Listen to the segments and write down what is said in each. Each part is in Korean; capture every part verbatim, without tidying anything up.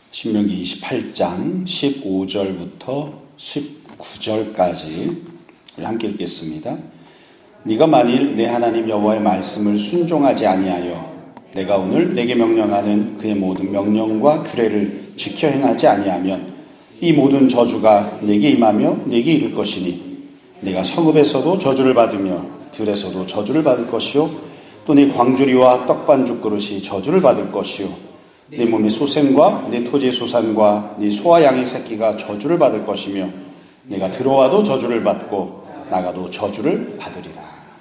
신명기 이십팔 장 십오 절부터 십구 절까지 우리 함께 읽겠습니다. 네가 만일 내 하나님 여호와의 말씀을 순종하지 아니하여 내가 오늘 내게 명령하는 그의 모든 명령과 규례를 지켜 행하지 아니하면 이 모든 저주가 내게 임하며 내게 이를 것이니 내가 성읍에서도 저주를 받으며 들에서도 저주를 받을 것이요 또 네 광주리와 떡반죽 그릇이 저주를 받을 것이요 네 몸의 소생과 네 토지의 소산과 네 소와 양의 새끼가 저주를 받을 것이며 내가 들어와도 저주를 받고 나가도 저주를 받으리라.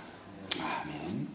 아멘.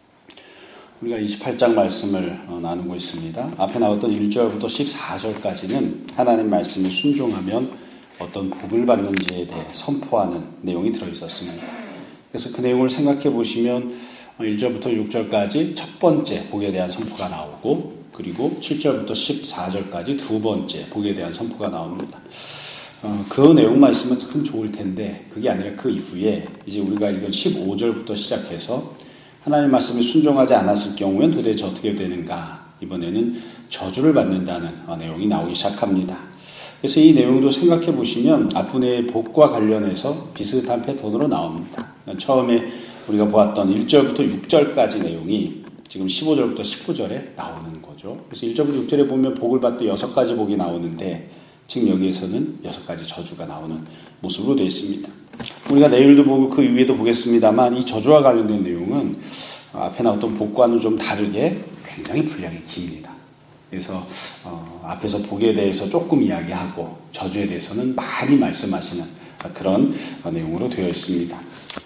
우리가 이십팔 장 말씀을 나누고 있습니다. 앞에 나왔던 일 절부터 십사 절까지는 하나님 말씀에 순종하면 어떤 복을 받는지에 대해 선포하는 내용이 들어있었습니다. 그래서 그 내용을 생각해 보시면 일 절부터 육 절까지 첫 번째 복에 대한 선포가 나오고 그리고 칠 절부터 십사 절까지 두 번째 복에 대한 선포가 나옵니다. 어, 그 내용만 있으면 참 좋을 텐데 그게 아니라 그 이후에 이제 우리가 읽은 십오 절부터 시작해서 하나님 말씀에 순종하지 않았을 경우엔 도대체 어떻게 되는가, 이번에는 저주를 받는다는 내용이 나오기 시작합니다. 그래서 이 내용도 생각해 보시면 앞분의 복과 관련해서 비슷한 패턴으로 나옵니다. 처음에 우리가 보았던 일 절부터 육 절까지 내용이 지금 십오 절부터 십구 절에 나오는 거죠. 그래서 일 절부터 육 절에 보면 복을 받되 여섯 가지 복이 나오는데 지금 여기에서는 여섯 가지 저주가 나오는 모습으로 되어 있습니다. 우리가 내일도 보고 그 위에도 보겠습니다만 이 저주와 관련된 내용은 앞에 나왔던 복과는 좀 다르게 굉장히 분량이 깁니다. 그래서 어, 앞에서 복에 대해서 조금 이야기하고 저주에 대해서는 많이 말씀하시는 그런 내용으로 되어 있습니다.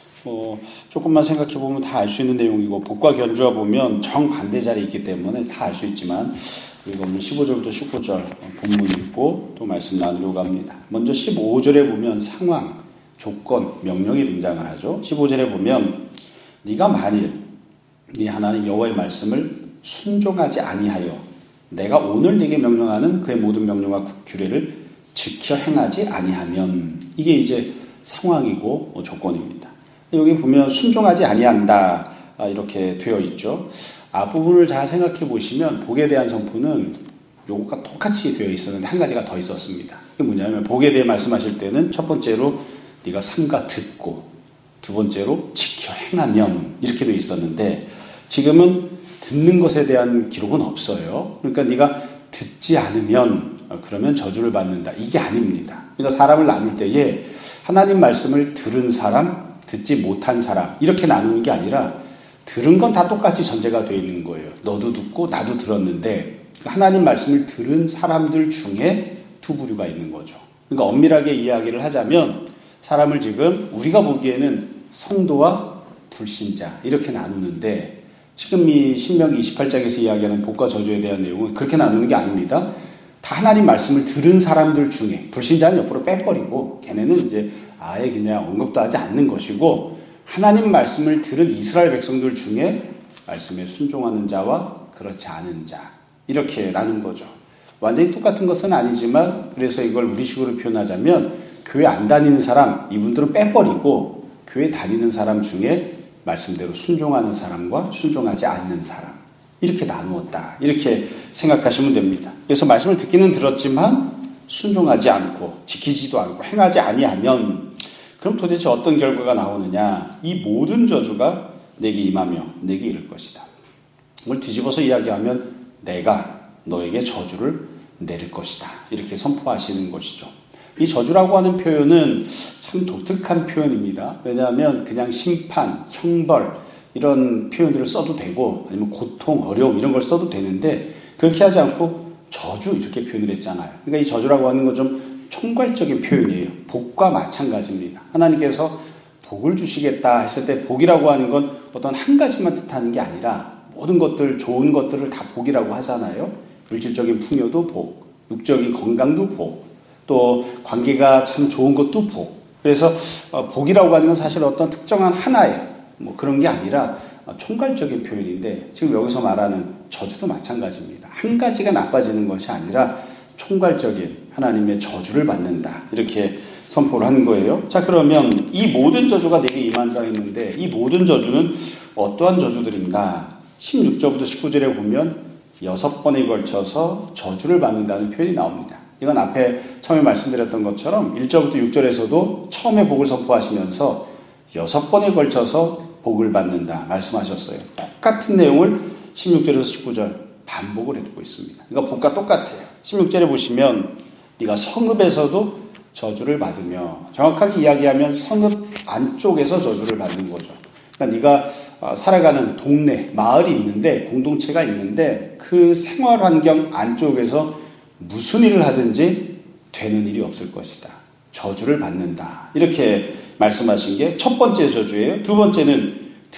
뭐 조금만 생각해 보면 다 알 수 있는 내용이고 복과 견주와 보면 정반대 자리에 있기 때문에 다 알 수 있지만 우리가 오늘 십오 절부터 십구 절 본문 읽고 또 말씀 나누려고 합니다. 먼저 십오 절에 보면 상황, 조건, 명령이 등장을 하죠. 십오 절에 보면 네가 만일 네 하나님 여호와의 말씀을 순종하지 아니하여 내가 오늘 네게 명령하는 그의 모든 명령과 규례를 지켜 행하지 아니하면, 이게 이제 상황이고 조건입니다. 여기 보면 순종하지 아니한다 이렇게 되어 있죠. 앞부분을 잘 생각해 보시면 복에 대한 선포는 요것과 똑같이 되어 있었는데 한 가지가 더 있었습니다. 그게 뭐냐면 복에 대해 말씀하실 때는 첫 번째로 네가 삼가 듣고 두 번째로 지켜 행하면 이렇게 되어 있었는데 지금은 듣는 것에 대한 기록은 없어요. 그러니까 네가 듣지 않으면 그러면 저주를 받는다, 이게 아닙니다. 그러니까 사람을 나눌 때에 하나님 말씀을 들은 사람, 듣지 못한 사람 이렇게 나누는 게 아니라 들은 건 다 똑같이 전제가 되어 있는 거예요. 너도 듣고 나도 들었는데 하나님 말씀을 들은 사람들 중에 두 부류가 있는 거죠. 그러니까 엄밀하게 이야기를 하자면 사람을 지금 우리가 보기에는 성도와 불신자 이렇게 나누는데 지금 이 신명기 이십팔 장에서 이야기하는 복과 저주에 대한 내용은 그렇게 나누는 게 아닙니다. 다 하나님 말씀을 들은 사람들 중에, 불신자는 옆으로 빼버리고 걔네는 이제 아예 그냥 언급도 하지 않는 것이고 하나님 말씀을 들은 이스라엘 백성들 중에 말씀에 순종하는 자와 그렇지 않은 자 이렇게 나눈 거죠. 완전히 똑같은 것은 아니지만 그래서 이걸 우리식으로 표현하자면 교회 안 다니는 사람 이분들은 빼버리고 교회 다니는 사람 중에 말씀대로 순종하는 사람과 순종하지 않는 사람 이렇게 나누었다 이렇게 생각하시면 됩니다. 그래서 말씀을 듣기는 들었지만 순종하지 않고 지키지도 않고 행하지 아니하면 그럼 도대체 어떤 결과가 나오느냐, 이 모든 저주가 내게 임하며 내게 이를 것이다. 이걸 뒤집어서 이야기하면 내가 너에게 저주를 내릴 것이다 이렇게 선포하시는 것이죠. 이 저주라고 하는 표현은 참 독특한 표현입니다. 왜냐하면 그냥 심판, 형벌 이런 표현들을 써도 되고 아니면 고통, 어려움 이런 걸 써도 되는데 그렇게 하지 않고 저주 이렇게 표현을 했잖아요. 그러니까 이 저주라고 하는 건 좀 총괄적인 표현이에요. 복과 마찬가지입니다. 하나님께서 복을 주시겠다 했을 때 복이라고 하는 건 어떤 한 가지만 뜻하는 게 아니라 모든 것들, 좋은 것들을 다 복이라고 하잖아요. 물질적인 풍요도 복, 육적인 건강도 복, 또 관계가 참 좋은 것도 복. 그래서 복이라고 하는 건 사실 어떤 특정한 하나의 뭐 그런 게 아니라 총괄적인 표현인데 지금 여기서 말하는 저주도 마찬가지입니다. 한 가지가 나빠지는 것이 아니라 총괄적인 하나님의 저주를 받는다 이렇게 선포를 하는 거예요. 자, 그러면 이 모든 저주가 내게 임한다 했는데 이 모든 저주는 어떠한 저주들인가? 십육 절부터 십구 절에 보면 여섯 번에 걸쳐서 저주를 받는다는 표현이 나옵니다. 이건 앞에 처음에 말씀드렸던 것처럼 일 절부터 육 절에서도 처음에 복을 선포하시면서 여섯 번에 걸쳐서 복을 받는다 말씀하셨어요. 똑같은 내용을 십육 절에서 십구 절 반복을 해두고 있습니다. 그러니까 복과 똑같아요. 십육 절에 보시면 네가 성읍에서도 저주를 받으며, 정확하게 이야기하면 성읍 안쪽에서 저주를 받는 거죠. 그러니까 네가 살아가는 동네, 마을이 있는데, 공동체가 있는데 그 생활 환경 안쪽에서 무슨 일을 하든지 되는 일이 없을 것이다. 저주를 받는다. 이렇게 말씀하신 게 첫 번째 저주예요. 두 번째는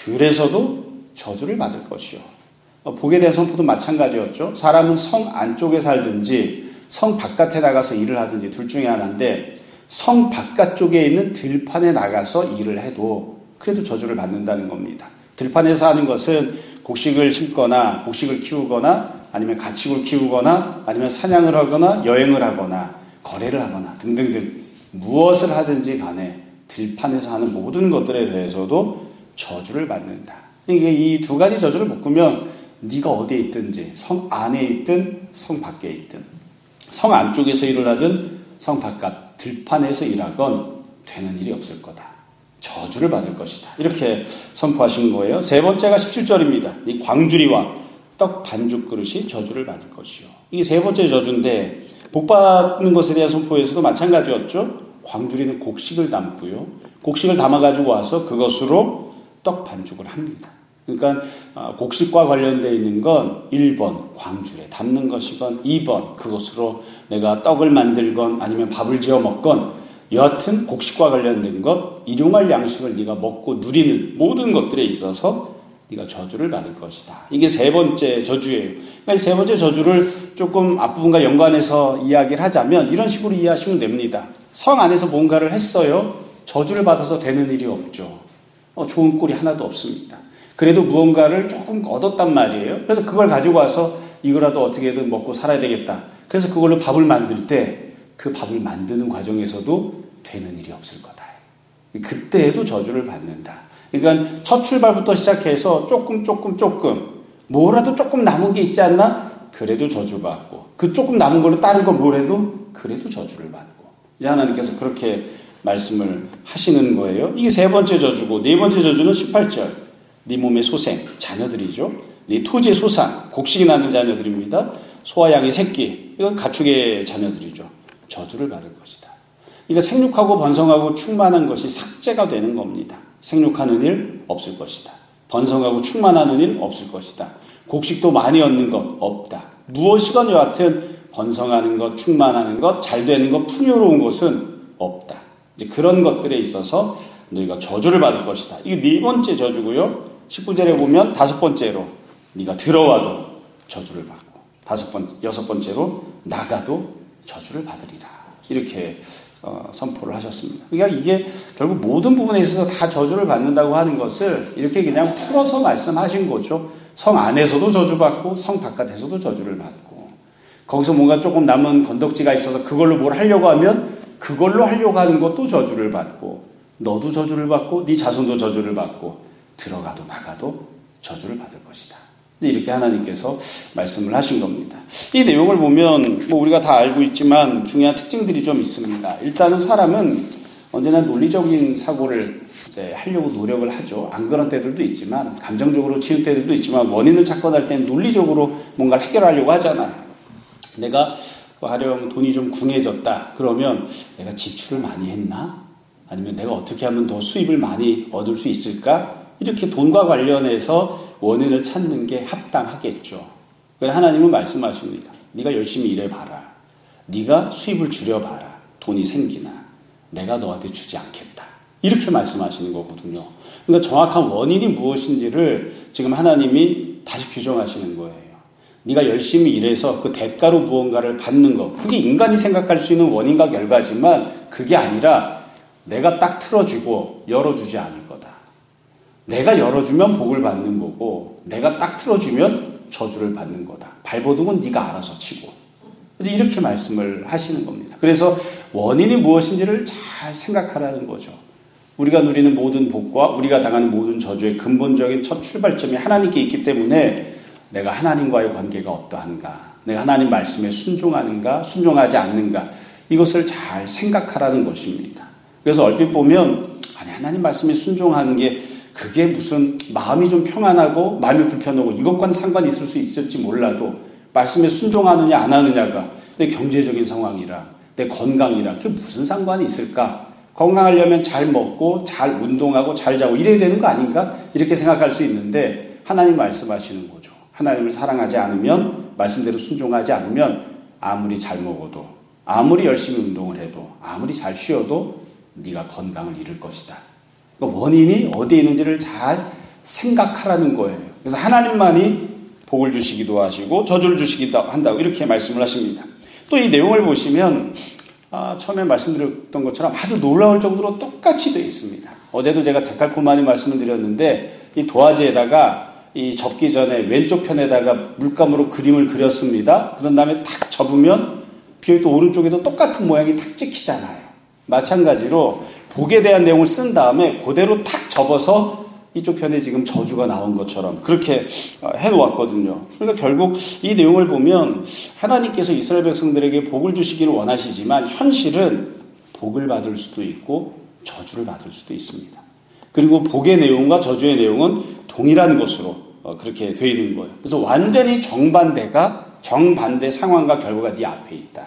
들에서도 저주를 받을 것이요. 복에 대한 선포도 마찬가지였죠. 사람은 성 안쪽에 살든지 성 바깥에 나가서 일을 하든지 둘 중에 하나인데, 성 바깥쪽에 있는 들판에 나가서 일을 해도 그래도 저주를 받는다는 겁니다. 들판에서 하는 것은 곡식을 심거나 곡식을 키우거나 아니면 가축을 키우거나 아니면 사냥을 하거나 여행을 하거나 거래를 하거나 등등등 무엇을 하든지 간에 들판에서 하는 모든 것들에 대해서도 저주를 받는다. 이게 이 두 가지 저주를 묶으면 네가 어디에 있든지, 성 안에 있든 성 밖에 있든, 성 안쪽에서 일을 하든 성 바깥 들판에서 일하건 되는 일이 없을 거다. 저주를 받을 것이다. 이렇게 선포하신 거예요. 세 번째가 십칠 절입니다. 이 광주리와 떡 반죽 그릇이 저주를 받을 것이요. 이게 세 번째 저주인데, 복 받는 것에 대한 선포에서도 마찬가지였죠. 광주리는 곡식을 담고요. 곡식을 담아가지고 와서 그것으로 떡 반죽을 합니다. 그러니까 곡식과 관련되어 있는 건 일 번 광주리에 담는 것이건, 이 번 그것으로 내가 떡을 만들건 아니면 밥을 지어 먹건, 여하튼 곡식과 관련된 것, 일용할 양식을 네가 먹고 누리는 모든 것들에 있어서 네가 저주를 받을 것이다. 이게 세 번째 저주예요. 그러니까 세 번째 저주를 조금 앞부분과 연관해서 이야기를 하자면 이런 식으로 이해하시면 됩니다. 성 안에서 뭔가를 했어요. 저주를 받아서 되는 일이 없죠. 어, 좋은 꼴이 하나도 없습니다. 그래도 무언가를 조금 얻었단 말이에요. 그래서 그걸 가지고 와서 이거라도 어떻게든 먹고 살아야 되겠다. 그래서 그걸로 밥을 만들 때 그 밥을 만드는 과정에서도 되는 일이 없을 거다. 그때에도 저주를 받는다. 그러니까 첫 출발부터 시작해서 조금 조금 조금 뭐라도 조금 남은 게 있지 않나? 그래도 저주받고, 그 조금 남은 걸로 다른 거 뭐래도 그래도 저주를 받고. 이제 하나님께서 그렇게 말씀을 하시는 거예요. 이게 세 번째 저주고, 네 번째 저주는 십팔 절. 네 몸의 소생, 자녀들이죠. 네 토지의 소산, 곡식이 나는 자녀들입니다. 소와 양의 새끼, 이건 가축의 자녀들이죠. 저주를 받을 것이다. 그러니까 생육하고 번성하고 충만한 것이 삭제가 되는 겁니다. 생육하는 일 없을 것이다. 번성하고 충만하는 일 없을 것이다. 곡식도 많이 얻는 것 없다. 무엇이건 여하튼 번성하는 것, 충만하는 것, 잘 되는 것, 풍요로운 것은 없다. 이제 그런 것들에 있어서 너희가 저주를 받을 것이다. 이게 네 번째 저주고요. 십구 절에 보면 다섯 번째로 네가 들어와도 저주를 받고, 다섯 번째, 여섯 번째로 나가도 저주를 받으리라. 이렇게 어, 선포를 하셨습니다. 그러니까 이게 결국 모든 부분에 있어서 다 저주를 받는다고 하는 것을 이렇게 그냥 풀어서 말씀하신 거죠. 성 안에서도 저주받고 성 바깥에서도 저주를 받고, 거기서 뭔가 조금 남은 건덕지가 있어서 그걸로 뭘 하려고 하면 그걸로 하려고 하는 것도 저주를 받고, 너도 저주를 받고 네 자손도 저주를 받고 들어가도 나가도 저주를 받을 것이다. 이렇게 하나님께서 말씀을 하신 겁니다. 이 내용을 보면 뭐 우리가 다 알고 있지만 중요한 특징들이 좀 있습니다. 일단은 사람은 언제나 논리적인 사고를 이제 하려고 노력을 하죠. 안 그런 때들도 있지만, 감정적으로 치는 때들도 있지만, 원인을 찾거나 할 때는 논리적으로 뭔가를 해결하려고 하잖아요. 내가 가령 돈이 좀 궁해졌다. 그러면 내가 지출을 많이 했나? 아니면 내가 어떻게 하면 더 수입을 많이 얻을 수 있을까? 이렇게 돈과 관련해서 원인을 찾는 게 합당하겠죠. 그래서 하나님은 말씀하십니다. 네가 열심히 일해봐라. 네가 수입을 줄여봐라. 돈이 생기나. 내가 너한테 주지 않겠다. 이렇게 말씀하시는 거거든요. 그러니까 정확한 원인이 무엇인지를 지금 하나님이 다시 규정하시는 거예요. 네가 열심히 일해서 그 대가로 무언가를 받는 것, 그게 인간이 생각할 수 있는 원인과 결과지만 그게 아니라 내가 딱 틀어주고 열어주지 않을 거다. 내가 열어주면 복을 받는 거고, 내가 딱 틀어주면 저주를 받는 거다. 발버둥은 네가 알아서 치고. 이렇게 말씀을 하시는 겁니다. 그래서 원인이 무엇인지를 잘 생각하라는 거죠. 우리가 누리는 모든 복과 우리가 당하는 모든 저주의 근본적인 첫 출발점이 하나님께 있기 때문에 내가 하나님과의 관계가 어떠한가, 내가 하나님 말씀에 순종하는가, 순종하지 않는가, 이것을 잘 생각하라는 것입니다. 그래서 얼핏 보면 아니 하나님 말씀에 순종하는 게 그게 무슨 마음이 좀 평안하고 마음이 불편하고 이것과는 상관이 있을 수 있을지 몰라도 말씀에 순종하느냐 안 하느냐가 내 경제적인 상황이랑 내 건강이랑 그게 무슨 상관이 있을까? 건강하려면 잘 먹고 잘 운동하고 잘 자고 이래야 되는 거 아닌가? 이렇게 생각할 수 있는데 하나님 말씀하시는 거죠. 하나님을 사랑하지 않으면, 말씀대로 순종하지 않으면 아무리 잘 먹어도, 아무리 열심히 운동을 해도, 아무리 잘 쉬어도 네가 건강을 잃을 것이다. 그러니까 원인이 어디에 있는지를 잘 생각하라는 거예요. 그래서 하나님만이 복을 주시기도 하시고 저주를 주시기도 한다고 이렇게 말씀을 하십니다. 또 이 내용을 보시면 아, 처음에 말씀드렸던 것처럼 아주 놀라울 정도로 똑같이 되어 있습니다. 어제도 제가 데칼코마니 말씀을 드렸는데 이 도화지에다가 이 접기 전에 왼쪽 편에다가 물감으로 그림을 그렸습니다. 그런 다음에 탁 접으면 비어 또 오른쪽에도 똑같은 모양이 탁 찍히잖아요. 마찬가지로 복에 대한 내용을 쓴 다음에 그대로 탁 접어서 이쪽 편에 지금 저주가 나온 것처럼 그렇게 해놓았거든요. 그러니까 결국 이 내용을 보면 하나님께서 이스라엘 백성들에게 복을 주시기를 원하시지만 현실은 복을 받을 수도 있고 저주를 받을 수도 있습니다. 그리고 복의 내용과 저주의 내용은 동일한 것으로 그렇게 되어 있는 거예요. 그래서 완전히 정반대가 정반대 상황과 결과가 네 앞에 있다.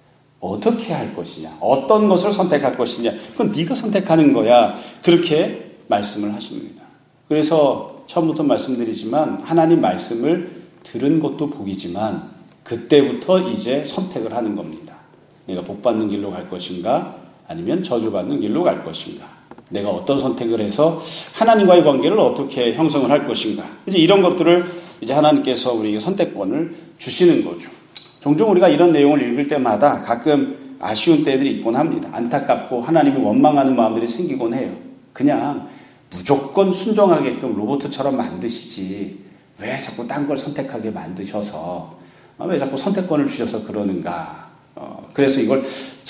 어떻게 할 것이냐, 어떤 것을 선택할 것이냐, 그건 네가 선택하는 거야. 그렇게 말씀을 하십니다. 그래서 처음부터 말씀드리지만 하나님 말씀을 들은 것도 복이지만 그때부터 이제 선택을 하는 겁니다. 내가 복 받는 길로 갈 것인가 아니면 저주 받는 길로 갈 것인가, 내가 어떤 선택을 해서 하나님과의 관계를 어떻게 형성을 할 것인가, 이제 이런 것들을 이제 하나님께서 우리에게 선택권을 주시는 거죠. 종종 우리가 이런 내용을 읽을 때마다 가끔 아쉬운 때들이 있곤 합니다. 안타깝고 하나님을 원망하는 마음들이 생기곤 해요. 그냥 무조건 순종하게끔 로봇처럼 만드시지 왜 자꾸 딴 걸 선택하게 만드셔서, 왜 자꾸 선택권을 주셔서 그러는가. 어, 그래서 이걸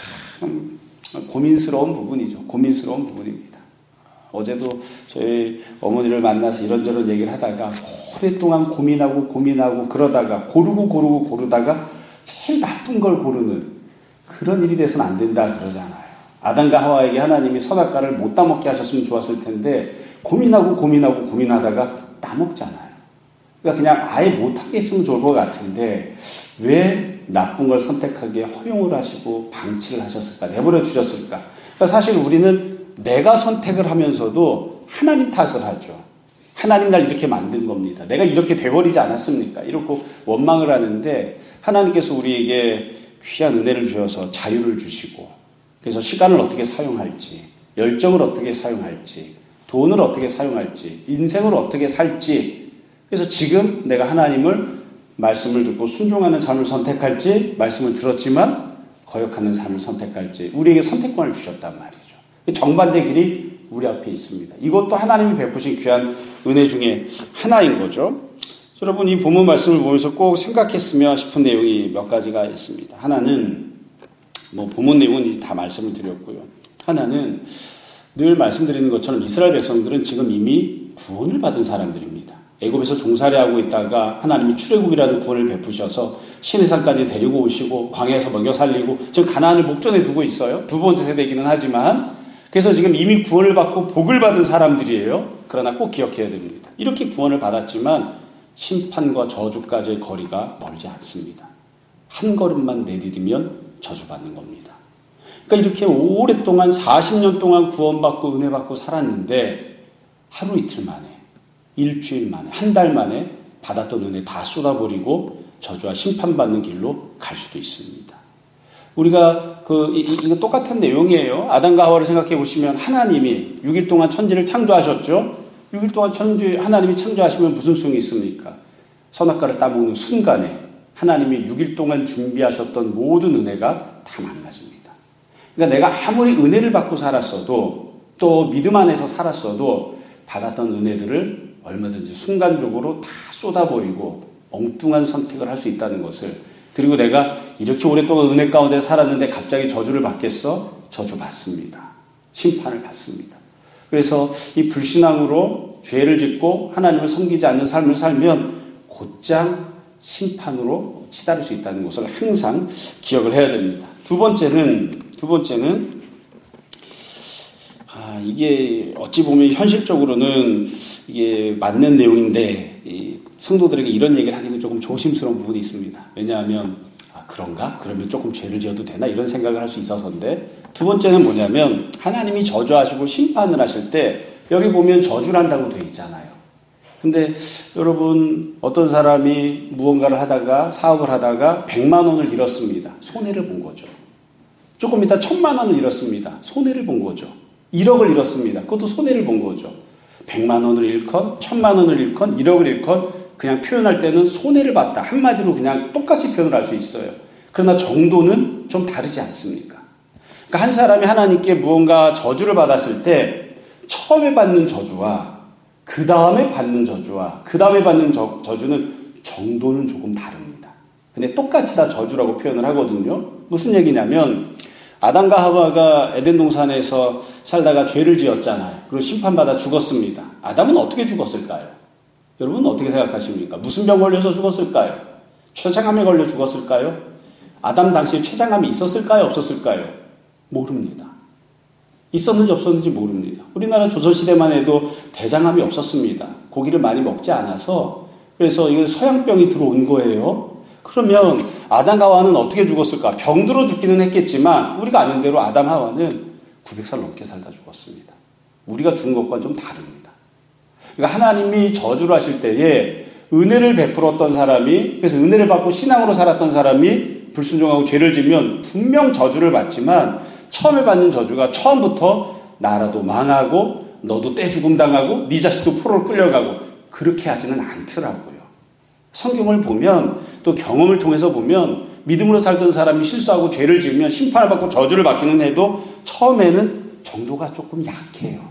참 고민스러운 부분이죠. 고민스러운 부분입니다. 어제도 저희 어머니를 만나서 이런저런 얘기를 하다가 오랫동안 고민하고 고민하고 그러다가 고르고 고르고 고르다가 제일 나쁜 걸 고르는 그런 일이 돼서는 안 된다 그러잖아요. 아담과 하와에게 하나님이 선악과를 못 따먹게 하셨으면 좋았을 텐데 고민하고 고민하고 고민하다가 따먹잖아요. 그러니까 그냥 아예 못하게 했으면 좋을 것 같은데 왜 나쁜 걸 선택하게 허용을 하시고 방치를 하셨을까, 내버려 두셨을까. 그러니까 사실 우리는 내가 선택을 하면서도 하나님 탓을 하죠. 하나님 날 이렇게 만든 겁니다. 내가 이렇게 돼버리지 않았습니까? 이렇게 원망을 하는데 하나님께서 우리에게 귀한 은혜를 주셔서 자유를 주시고, 그래서 시간을 어떻게 사용할지, 열정을 어떻게 사용할지, 돈을 어떻게 사용할지, 인생을 어떻게 살지, 그래서 지금 내가 하나님을 말씀을 듣고 순종하는 삶을 선택할지, 말씀을 들었지만 거역하는 삶을 선택할지 우리에게 선택권을 주셨단 말이죠. 정반대 길이 우리 앞에 있습니다. 이것도 하나님이 베푸신 귀한 은혜 중에 하나인 거죠. 여러분, 이 본문 말씀을 보면서 꼭 생각했으면 싶은 내용이 몇 가지가 있습니다. 하나는 뭐 본문 내용은 이제 다 말씀을 드렸고요. 하나는 늘 말씀드리는 것처럼 이스라엘 백성들은 지금 이미 구원을 받은 사람들입니다. 애굽에서 종살이하고 있다가 하나님이 출애굽이라는 구원을 베푸셔서 시내산까지 데리고 오시고 광야에서 먹여 살리고 지금 가나안을 목전에 두고 있어요. 두 번째 세대이기는 하지만, 그래서 지금 이미 구원을 받고 복을 받은 사람들이에요. 그러나 꼭 기억해야 됩니다. 이렇게 구원을 받았지만 심판과 저주까지의 거리가 멀지 않습니다. 한 걸음만 내디디면 저주받는 겁니다. 그러니까 이렇게 오랫동안 사십 년 동안 구원받고 은혜받고 살았는데 하루 이틀 만에, 일주일 만에, 한 달 만에 받았던 은혜 다 쏟아버리고 저주와 심판받는 길로 갈 수도 있습니다. 우리가 그 이, 이거 똑같은 내용이에요. 아담과 하와를 생각해 보시면 하나님이 육 일 동안 천지를 창조하셨죠. 육 일 동안 천지 하나님이 창조하시면 무슨 소용이 있습니까? 선악과를 따먹는 순간에 하나님이 육 일 동안 준비하셨던 모든 은혜가 다 망가집니다. 그러니까 내가 아무리 은혜를 받고 살았어도, 또 믿음 안에서 살았어도 받았던 은혜들을 얼마든지 순간적으로 다 쏟아버리고 엉뚱한 선택을 할 수 있다는 것을, 그리고 내가 이렇게 오랫동안 은혜 가운데 살았는데 갑자기 저주를 받겠어? 저주 받습니다. 심판을 받습니다. 그래서 이 불신앙으로 죄를 짓고 하나님을 섬기지 않는 삶을 살면 곧장 심판으로 치달을 수 있다는 것을 항상 기억을 해야 됩니다. 두 번째는 두 번째는 아, 이게 어찌 보면 현실적으로는 이게 맞는 내용인데 이 성도들에게 이런 얘기를 하기는 조금 조심스러운 부분이 있습니다. 왜냐하면 아, 그런가? 그러면 조금 죄를 지어도 되나? 이런 생각을 할 수 있어서인데, 두 번째는 뭐냐면 하나님이 저주하시고 심판을 하실 때 여기 보면 저주를 한다고 되어 있잖아요. 근데 여러분, 어떤 사람이 무언가를 하다가 사업을 하다가 백만 원을 잃었습니다. 손해를 본 거죠. 조금 이따 천만 원을 잃었습니다. 손해를 본 거죠. 일억을 잃었습니다. 그것도 손해를 본 거죠. 백만 원을 잃건 천만 원을 잃건 일억을 잃건 그냥 표현할 때는 손해를 봤다. 한마디로 그냥 똑같이 표현을 할 수 있어요. 그러나 정도는 좀 다르지 않습니까? 그러니까 한 사람이 하나님께 무언가 저주를 받았을 때 처음에 받는 저주와 그 다음에 받는 저주와 그 다음에 받는 저, 저주는 정도는 조금 다릅니다. 근데 똑같이 다 저주라고 표현을 하거든요. 무슨 얘기냐면 아담과 하와가 에덴 동산에서 살다가 죄를 지었잖아요. 그리고 심판받아 죽었습니다. 아담은 어떻게 죽었을까요? 여러분 어떻게 생각하십니까? 무슨 병 걸려서 죽었을까요? 췌장암에 걸려 죽었을까요? 아담 당시에 췌장암이 있었을까요? 없었을까요? 모릅니다. 있었는지 없었는지 모릅니다. 우리나라 조선시대만 해도 대장암이 없었습니다. 고기를 많이 먹지 않아서. 그래서 이건 서양병이 들어온 거예요. 그러면 아담 하와는 어떻게 죽었을까? 병들어 죽기는 했겠지만 우리가 아는 대로 아담 하와는 구백 살 넘게 살다 죽었습니다. 우리가 죽은 것과는 좀 다릅니다. 그러니까 하나님이 저주를 하실 때에 은혜를 베풀었던 사람이, 그래서 은혜를 받고 신앙으로 살았던 사람이 불순종하고 죄를 지면 분명 저주를 받지만 처음에 받는 저주가 처음부터 나라도 망하고 너도 떼죽음 당하고 네 자식도 포로로 끌려가고 그렇게 하지는 않더라고요. 성경을 보면 또 경험을 통해서 보면 믿음으로 살던 사람이 실수하고 죄를 지으면 심판을 받고 저주를 받기는 해도 처음에는 정도가 조금 약해요.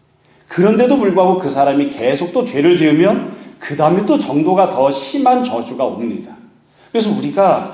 그런데도 불구하고 그 사람이 계속 또 죄를 지으면 그 다음에 또 정도가 더 심한 저주가 옵니다. 그래서 우리가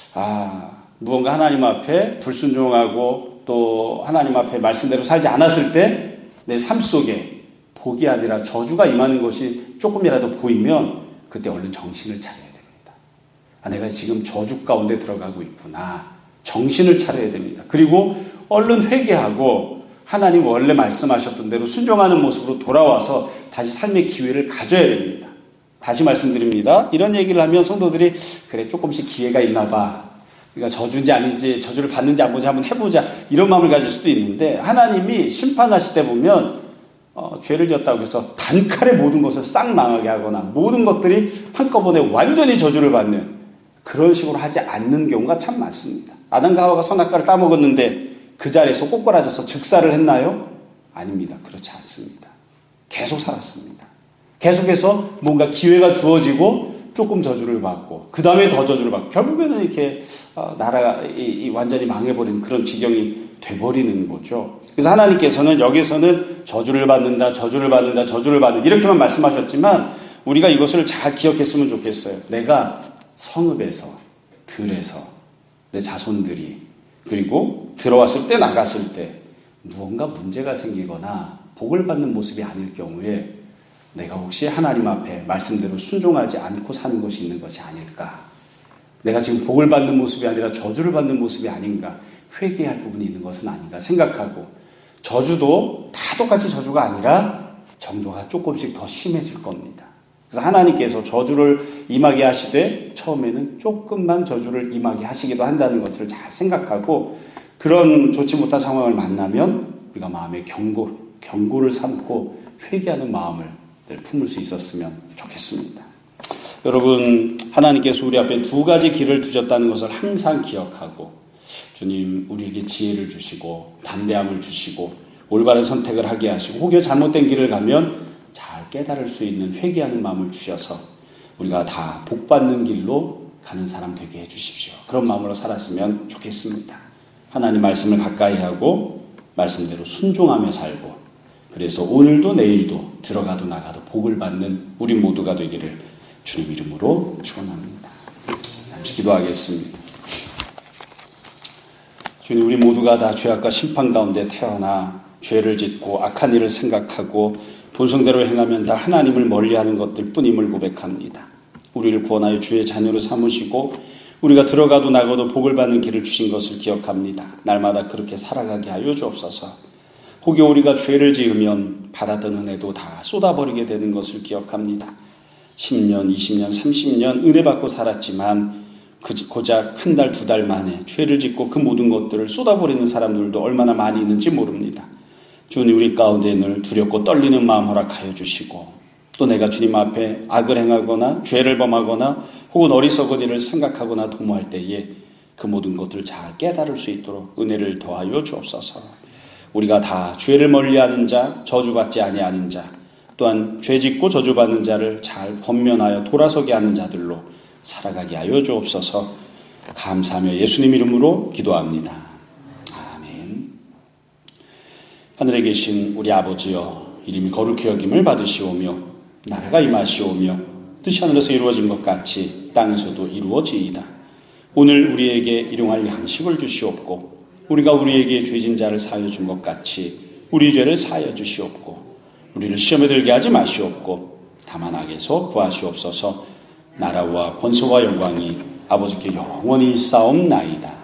아, 무언가 하나님 앞에 불순종하고 또 하나님 앞에 말씀대로 살지 않았을 때 내 삶 속에 복이 아니라 저주가 임하는 것이 조금이라도 보이면 그때 얼른 정신을 차려야 됩니다. 아, 내가 지금 저주 가운데 들어가고 있구나. 정신을 차려야 됩니다. 그리고 얼른 회개하고 하나님 원래 말씀하셨던 대로 순종하는 모습으로 돌아와서 다시 삶의 기회를 가져야 됩니다. 다시 말씀드립니다. 이런 얘기를 하면 성도들이 그래 조금씩 기회가 있나 봐. 그러니까 저주인지 아닌지 저주를 받는지 안 보지 한번 해보자 이런 마음을 가질 수도 있는데 하나님이 심판하실 때 보면 어, 죄를 지었다고 해서 단칼에 모든 것을 싹 망하게 하거나 모든 것들이 한꺼번에 완전히 저주를 받는 그런 식으로 하지 않는 경우가 참 많습니다. 아담과 하와가 선악과를 따먹었는데 그 자리에서 꼬꾸라져서 즉사를 했나요? 아닙니다. 그렇지 않습니다. 계속 살았습니다. 계속해서 뭔가 기회가 주어지고 조금 저주를 받고 그 다음에 더 저주를 받고 결국에는 이렇게 어, 나라가 이, 이 완전히 망해버린 그런 지경이 돼버리는 거죠. 그래서 하나님께서는 여기서는 저주를 받는다, 저주를 받는다, 저주를 받는다 이렇게만 말씀하셨지만 우리가 이것을 잘 기억했으면 좋겠어요. 내가 성읍에서, 들에서 내 자손들이 그리고 들어왔을 때 나갔을 때 무언가 문제가 생기거나 복을 받는 모습이 아닐 경우에 내가 혹시 하나님 앞에 말씀대로 순종하지 않고 사는 것이 있는 것이 아닐까? 내가 지금 복을 받는 모습이 아니라 저주를 받는 모습이 아닌가? 회개할 부분이 있는 것은 아닌가 생각하고 저주도 다 똑같이 저주가 아니라 정도가 조금씩 더 심해질 겁니다. 그래서 하나님께서 저주를 임하게 하시되 처음에는 조금만 저주를 임하게 하시기도 한다는 것을 잘 생각하고 그런 좋지 못한 상황을 만나면 우리가 마음에 경고, 경고를 삼고 회개하는 마음을 품을 수 있었으면 좋겠습니다. 여러분 하나님께서 우리 앞에 두 가지 길을 두셨다는 것을 항상 기억하고 주님 우리에게 지혜를 주시고 담대함을 주시고 올바른 선택을 하게 하시고 혹여 잘못된 길을 가면 잘 깨달을 수 있는 회개하는 마음을 주셔서 우리가 다 복받는 길로 가는 사람 되게 해주십시오. 그런 마음으로 살았으면 좋겠습니다. 하나님 말씀을 가까이 하고 말씀대로 순종하며 살고 그래서 오늘도 내일도 들어가도 나가도 복을 받는 우리 모두가 되기를 주님 이름으로 축원합니다. 잠시 기도하겠습니다. 주님 우리 모두가 다 죄악과 심판 가운데 태어나 죄를 짓고 악한 일을 생각하고 본성대로 행하면 다 하나님을 멀리하는 것들 뿐임을 고백합니다. 우리를 구원하여 주의 자녀로 삼으시고 우리가 들어가도 나가도 복을 받는 길을 주신 것을 기억합니다. 날마다 그렇게 살아가게 하여 주옵소서. 혹여 우리가 죄를 지으면 받았던 은혜도 다 쏟아버리게 되는 것을 기억합니다. 십 년, 이십 년, 삼십 년 은혜 받고 살았지만 고작 한 달, 두 달 만에 죄를 짓고 그 모든 것들을 쏟아버리는 사람들도 얼마나 많이 있는지 모릅니다. 주님 우리 가운데 늘 두렵고 떨리는 마음 허락하여 주시고 또 내가 주님 앞에 악을 행하거나 죄를 범하거나 혹은 어리석은 일을 생각하거나 도모할 때에 그 모든 것들을 잘 깨달을 수 있도록 은혜를 더하여 주옵소서. 우리가 다 죄를 멀리하는 자, 저주받지 아니하는 자, 또한 죄짓고 저주받는 자를 잘 권면하여 돌아서게 하는 자들로 살아가게 하여 주옵소서. 감사하며 예수님 이름으로 기도합니다. 아멘. 하늘에 계신 우리 아버지여, 이름이 거룩히 여김을 받으시오며 나라가 임하시오며 뜻이 하늘에서 이루어진 것 같이 땅에서도 이루어지이다. 오늘 우리에게 일용할 양식을 주시옵고 우리가 우리에게 죄진 자를 사하여 준 것 같이 우리 죄를 사하여 주시옵고 우리를 시험에 들게 하지 마시옵고 다만 악에서 구하시옵소서. 나라와 권세와 영광이 아버지께 영원히 있사옵나이다.